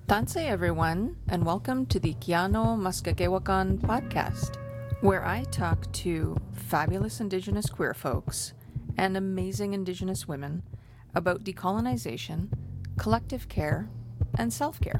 Tanse everyone, and welcome to the Kiano Maskakewakan podcast, where I talk to fabulous Indigenous queer folks and amazing Indigenous women about decolonization, collective care, and self-care.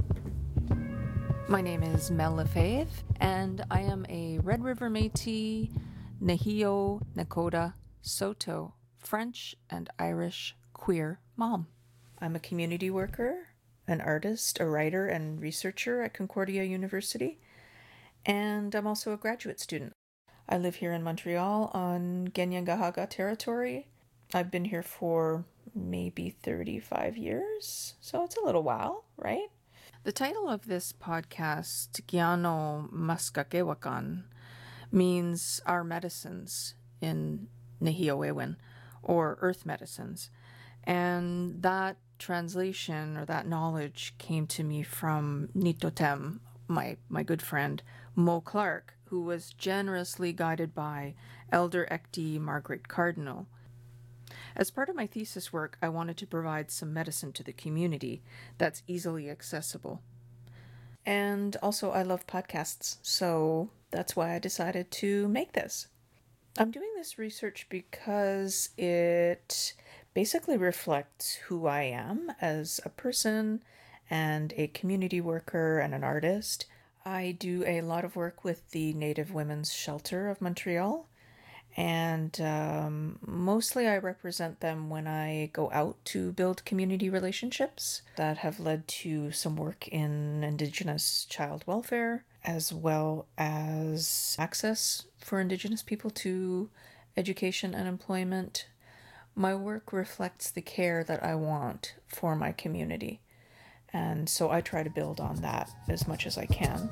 My name is Mel Lefebvre, and I am a Red River Métis, Nehio, Nakota, Saulteaux, French, and Irish queer mom. I'm a community worker, an artist, a writer, and researcher at Concordia University, and I'm also a graduate student. I live here in Montreal on Kanien'kehá:ka territory. I've been here for maybe 35 years, so it's a little while, right? The title of this podcast, Kiano Maskakewakan, means our medicines in Nehiyawewin, or earth medicines. And that translation or that knowledge came to me from Nitotem, my good friend Mo Clark, who was generously guided by Elder Ekti Margaret Cardinal. As part of my thesis work, I wanted to provide some medicine to the community that's easily accessible. And also, I love podcasts, so that's why I decided to make this. I'm doing this research because it basically reflects who I am as a person and a community worker and an artist. I do a lot of work with the Native Women's Shelter of Montreal, and mostly I represent them when I go out to build community relationships that have led to some work in Indigenous child welfare, as well as access for Indigenous people to education and employment. My work reflects the care that I want for my community, and so I try to build on that as much as I can.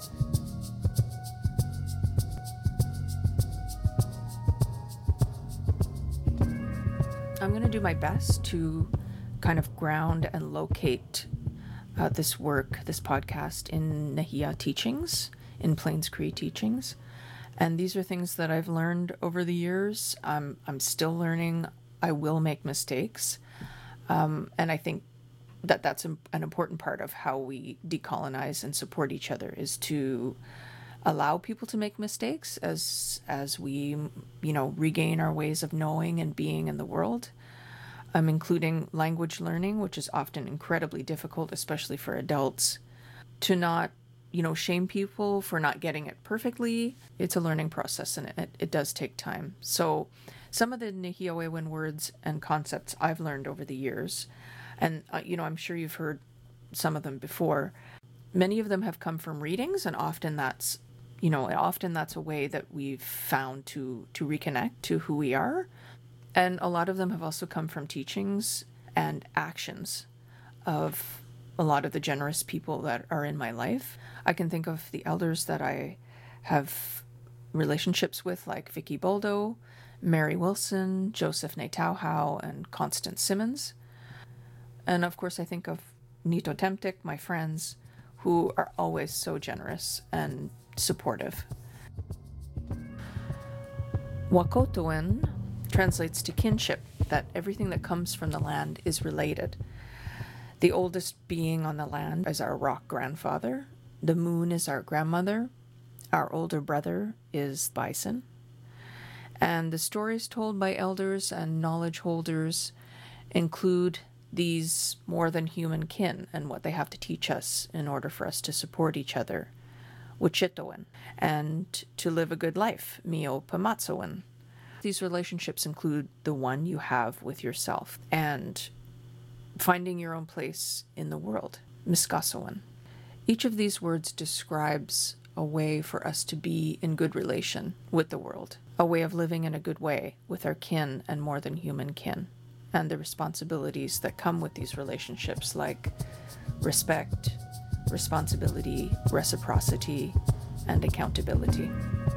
I'm going to do my best to kind of ground and locate this work, this podcast, in Nehiya teachings, in Plains Cree teachings. And these are things that I've learned over the years. I'm still learning. I will make mistakes. And I think that that's an important part of how we decolonize and support each other, is to allow people to make mistakes as we, regain our ways of knowing and being in the world. Including language learning, which is often incredibly difficult, especially for adults. To not, shame people for not getting it perfectly. It's a learning process, and it does take time. So some of the Nehiyawewin words and concepts I've learned over the years, and, I'm sure you've heard some of them before. Many of them have come from readings, and often that's a way that we've found to reconnect to who we are. And a lot of them have also come from teachings and actions of a lot of the generous people that are in my life. I can think of the elders that I have relationships with, like Vicky Boldo, Mary Wilson, Joseph Netauhau, and Constance Simmons. And of course, I think of Nito Temtik, my friends, who are always so generous and supportive. Wahkohtowin translates to kinship, that everything that comes from the land is related. The oldest being on the land is our rock grandfather. The moon is our grandmother. Our older brother is bison. And the stories told by elders and knowledge holders include these more than human kin and what they have to teach us in order for us to support each other, Wichitowin, and to live a good life, Mio Pamatsowin. These relationships include the one you have with yourself and finding your own place in the world, Miskasowan. Each of these words describes a way for us to be in good relation with the world, a way of living in a good way with our kin and more than human kin, and the responsibilities that come with these relationships, like respect, responsibility, reciprocity, and accountability.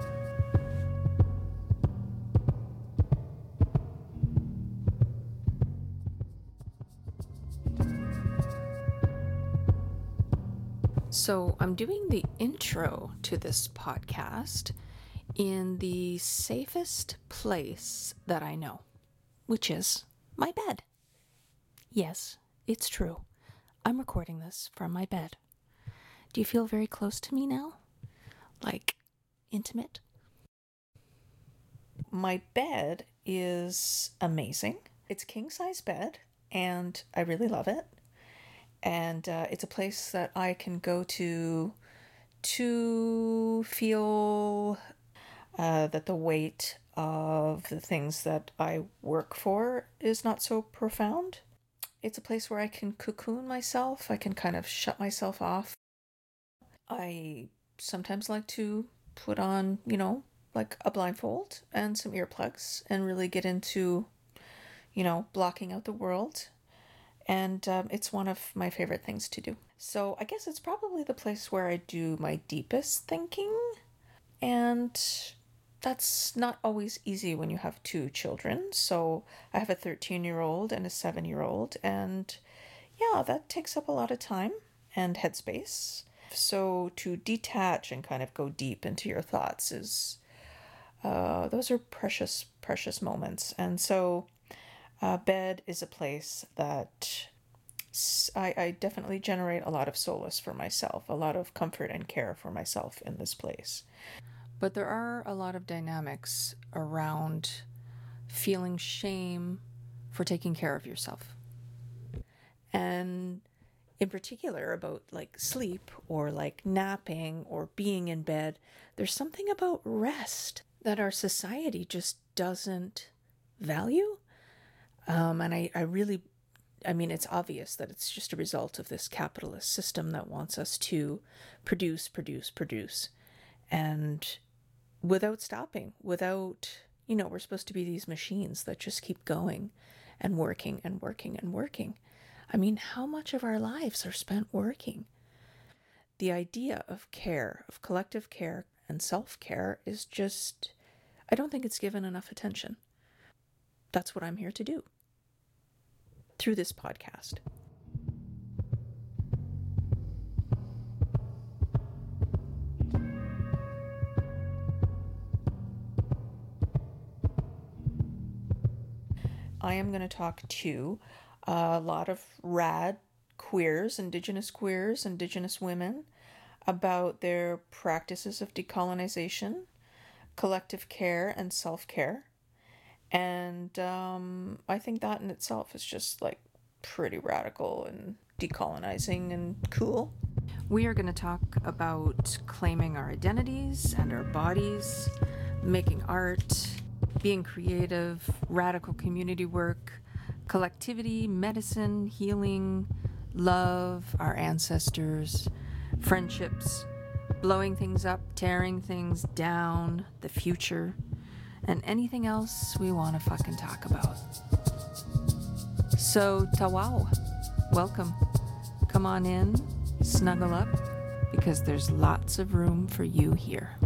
So I'm doing the intro to this podcast in the safest place that I know, which is my bed. Yes, it's true. I'm recording this from my bed. Do you feel very close to me now? Like, intimate? My bed is amazing. It's a king-size bed, and I really love it. And it's a place that I can go to feel that the weight of the things that I work for is not so profound. It's a place where I can cocoon myself. I can kind of shut myself off. I sometimes like to put on, like a blindfold and some earplugs and really get into, blocking out the world. And it's one of my favorite things to do. So I guess it's probably the place where I do my deepest thinking. And that's not always easy when you have two children. So I have a 13-year-old and a 7-year-old. And yeah, that takes up a lot of time and headspace. So to detach and kind of go deep into your thoughts is, those are precious, precious moments. And so bed is a place that I definitely generate a lot of solace for myself, a lot of comfort and care for myself in this place. But there are a lot of dynamics around feeling shame for taking care of yourself. And in particular about like sleep or like napping or being in bed, there's something about rest that our society just doesn't value. And I mean, it's obvious that it's just a result of this capitalist system that wants us to produce. And without stopping, we're supposed to be these machines that just keep going and working and working and working. I mean, how much of our lives are spent working? The idea of care, of collective care and self-care is just, I don't think it's given enough attention. That's what I'm here to do through this podcast. I am going to talk to a lot of rad queers, Indigenous women, about their practices of decolonization, collective care, and self-care. And I think that in itself is just like pretty radical and decolonizing and cool. We are going to talk about claiming our identities and our bodies, making art, being creative, radical community work, collectivity, medicine, healing, love, our ancestors, friendships, blowing things up, tearing things down, the future, and anything else we want to fucking talk about. So, tawau, welcome. Come on in, snuggle up, because there's lots of room for you here.